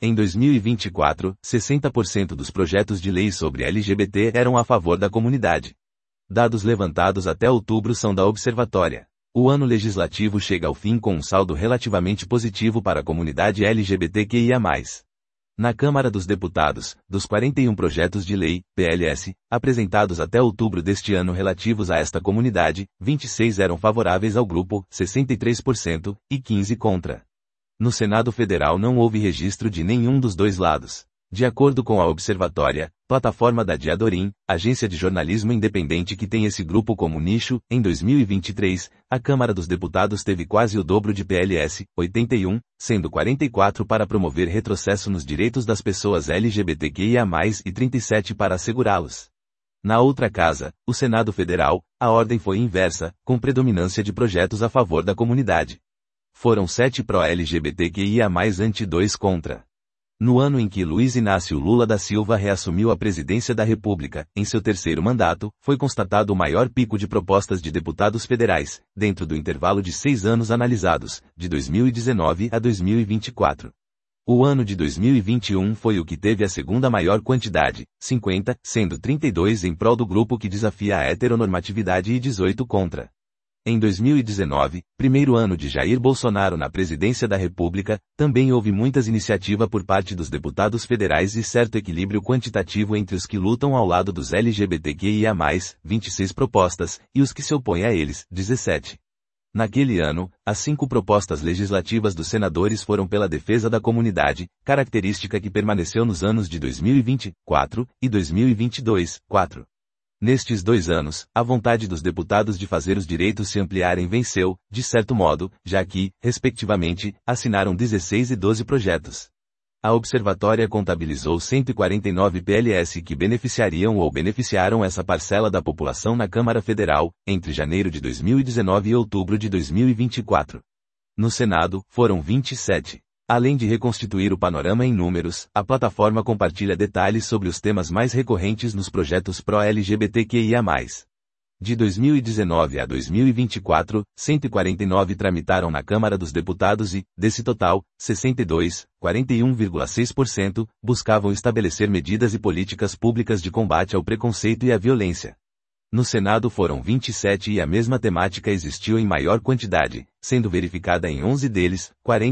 Em 2024, 60% dos projetos de lei sobre LGBT eram a favor da comunidade. Dados levantados até outubro são da Observatória. O ano legislativo chega ao fim com um saldo relativamente positivo para a comunidade LGBTQIA+. Na Câmara dos Deputados, dos 41 projetos de lei, PLS, apresentados até outubro deste ano relativos a esta comunidade, 26 eram favoráveis ao grupo, 63%, e 15 contra. No Senado Federal não houve registro de nenhum dos dois lados. De acordo com a Observatória, plataforma da Diadorim, agência de jornalismo independente que tem esse grupo como nicho, em 2023, a Câmara dos Deputados teve quase o dobro de PLS, 81, sendo 44 para promover retrocesso nos direitos das pessoas LGBTQIA+, e 37 para assegurá-los. Na outra casa, o Senado Federal, a ordem foi inversa, com predominância de projetos a favor da comunidade. Foram 7 pró-LGBTQIA+, ante 2 contra. No ano em que Luiz Inácio Lula da Silva reassumiu a presidência da República, em seu terceiro mandato, foi constatado o maior pico de propostas de deputados federais, dentro do intervalo de 6 anos analisados, de 2019 a 2024. O ano de 2021 foi o que teve a segunda maior quantidade, 50, sendo 32 em prol do grupo que desafia a heteronormatividade e 18 contra. Em 2019, primeiro ano de Jair Bolsonaro na presidência da República, também houve muitas iniciativas por parte dos deputados federais e certo equilíbrio quantitativo entre os que lutam ao lado dos LGBTQIA+, 26 propostas, e os que se opõem a eles, 17. Naquele ano, as 5 propostas legislativas dos senadores foram pela defesa da comunidade, característica que permaneceu nos anos de 2024 e 2022, 4. Nestes 2 anos, a vontade dos deputados de fazer os direitos se ampliarem venceu, de certo modo, já que, respectivamente, assinaram 16 e 12 projetos. A Observatória contabilizou 149 PLS que beneficiariam ou beneficiaram essa parcela da população na Câmara Federal, entre janeiro de 2019 e outubro de 2024. No Senado, foram 27. Além de reconstituir o panorama em números, a plataforma compartilha detalhes sobre os temas mais recorrentes nos projetos pró-LGBTQIA+. De 2019 a 2024, 149 tramitaram na Câmara dos Deputados e, desse total, 62, 41,6%, buscavam estabelecer medidas e políticas públicas de combate ao preconceito e à violência. No Senado foram 27 e a mesma temática existiu em maior quantidade, sendo verificada em 11 deles,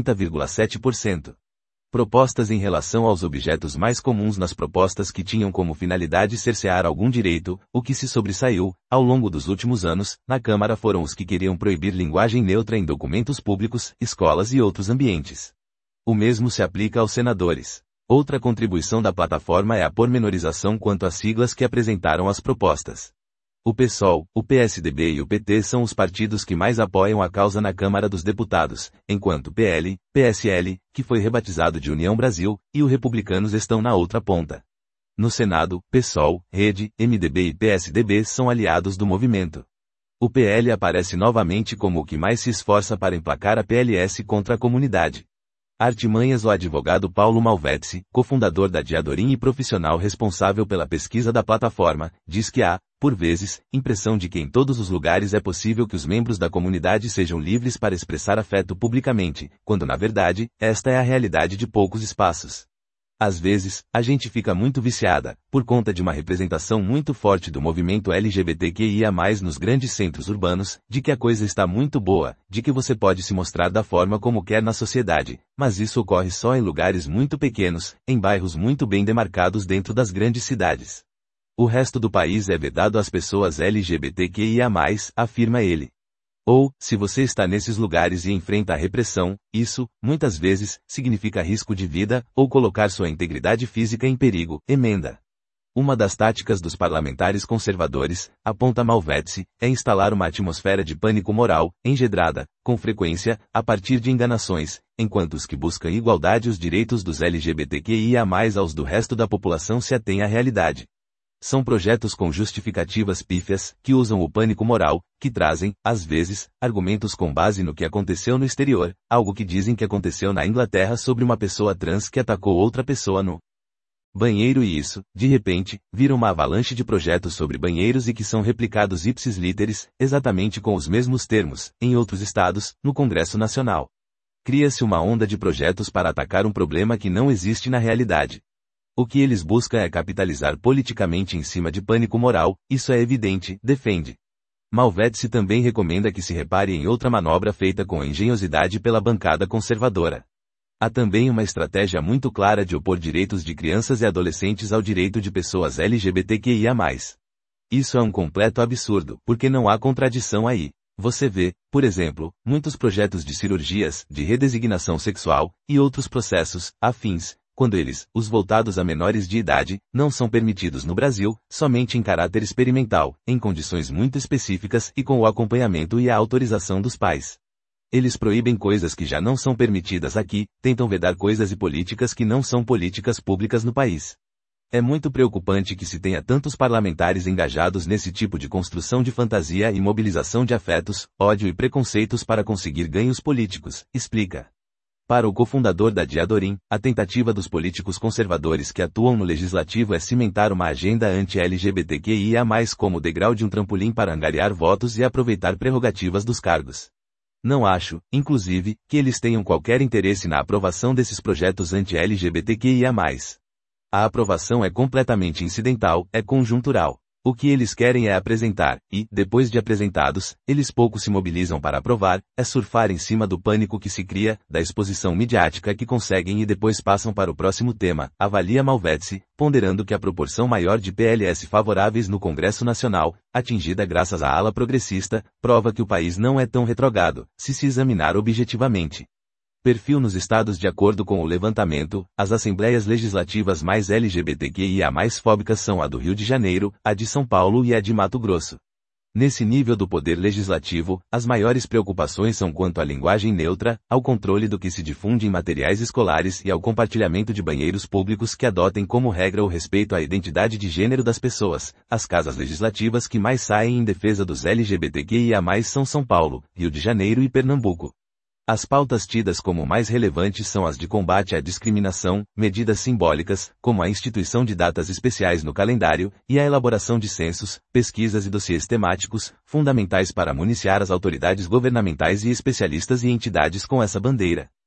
40,7%. Propostas em relação aos objetos mais comuns nas propostas que tinham como finalidade cercear algum direito, o que se sobressaiu, ao longo dos últimos anos, na Câmara foram os que queriam proibir linguagem neutra em documentos públicos, escolas e outros ambientes. O mesmo se aplica aos senadores. Outra contribuição da plataforma é a pormenorização quanto às siglas que apresentaram as propostas. O PSOL, o PSDB e o PT são os partidos que mais apoiam a causa na Câmara dos Deputados, enquanto o PL, PSL, que foi rebatizado de União Brasil, e o Republicanos estão na outra ponta. No Senado, PSOL, Rede, MDB e PSDB são aliados do movimento. O PL aparece novamente como o que mais se esforça para emplacar a PLS contra a comunidade. Artimanhas. O advogado Paulo Malvezzi, cofundador da Diadorim e profissional responsável pela pesquisa da plataforma, diz que há, por vezes, impressão de que em todos os lugares é possível que os membros da comunidade sejam livres para expressar afeto publicamente, quando na verdade, esta é a realidade de poucos espaços. Às vezes, a gente fica muito viciada, por conta de uma representação muito forte do movimento LGBTQIA+, nos grandes centros urbanos, de que a coisa está muito boa, de que você pode se mostrar da forma como quer na sociedade, mas isso ocorre só em lugares muito pequenos, em bairros muito bem demarcados dentro das grandes cidades. O resto do país é vedado às pessoas LGBTQIA+, afirma ele. Ou, se você está nesses lugares e enfrenta a repressão, isso, muitas vezes, significa risco de vida, ou colocar sua integridade física em perigo, emenda. Uma das táticas dos parlamentares conservadores, aponta Malvezzi, é instalar uma atmosfera de pânico moral, engedrada, com frequência, a partir de enganações, enquanto os que buscam igualdade e os direitos dos LGBTQIA+, aos do resto da população se atêm à realidade. São projetos com justificativas pífias, que usam o pânico moral, que trazem, às vezes, argumentos com base no que aconteceu no exterior, algo que dizem que aconteceu na Inglaterra sobre uma pessoa trans que atacou outra pessoa no banheiro e isso, de repente, vira uma avalanche de projetos sobre banheiros e que são replicados ipsis literis, exatamente com os mesmos termos, em outros estados, no Congresso Nacional. Cria-se uma onda de projetos para atacar um problema que não existe na realidade. O que eles buscam é capitalizar politicamente em cima de pânico moral, isso é evidente, defende. Malvete também recomenda que se repare em outra manobra feita com engenhosidade pela bancada conservadora. Há também uma estratégia muito clara de opor direitos de crianças e adolescentes ao direito de pessoas LGBTQIA+. Isso é um completo absurdo, porque não há contradição aí. Você vê, por exemplo, muitos projetos de cirurgias, de redesignação sexual, e outros processos, afins, quando eles, os voltados a menores de idade, não são permitidos no Brasil, somente em caráter experimental, em condições muito específicas e com o acompanhamento e a autorização dos pais. Eles proíbem coisas que já não são permitidas aqui, tentam vedar coisas e políticas que não são políticas públicas no país. É muito preocupante que se tenha tantos parlamentares engajados nesse tipo de construção de fantasia e mobilização de afetos, ódio e preconceitos para conseguir ganhos políticos, explica. Para o cofundador da Diadorim, a tentativa dos políticos conservadores que atuam no legislativo é cimentar uma agenda anti-LGBTQIA+, como degrau de um trampolim para angariar votos e aproveitar prerrogativas dos cargos. Não acho, inclusive, que eles tenham qualquer interesse na aprovação desses projetos anti-LGBTQIA+. A aprovação é completamente incidental, é conjuntural. O que eles querem é apresentar, e, depois de apresentados, eles pouco se mobilizam para aprovar, é surfar em cima do pânico que se cria, da exposição midiática que conseguem e depois passam para o próximo tema, avalia Malvete, ponderando que a proporção maior de PLS favoráveis no Congresso Nacional, atingida graças à ala progressista, prova que o país não é tão retrogado, se examinar objetivamente. Perfil nos estados. De acordo com o levantamento, as assembleias legislativas mais LGBTQIA+ fóbicas são a do Rio de Janeiro, a de São Paulo e a de Mato Grosso. Nesse nível do poder legislativo, as maiores preocupações são quanto à linguagem neutra, ao controle do que se difunde em materiais escolares e ao compartilhamento de banheiros públicos que adotem como regra o respeito à identidade de gênero das pessoas. As casas legislativas que mais saem em defesa dos LGBTQIA+ são São Paulo, Rio de Janeiro e Pernambuco. As pautas tidas como mais relevantes são as de combate à discriminação, medidas simbólicas, como a instituição de datas especiais no calendário, e a elaboração de censos, pesquisas e dossiês temáticos, fundamentais para municiar as autoridades governamentais e especialistas e entidades com essa bandeira.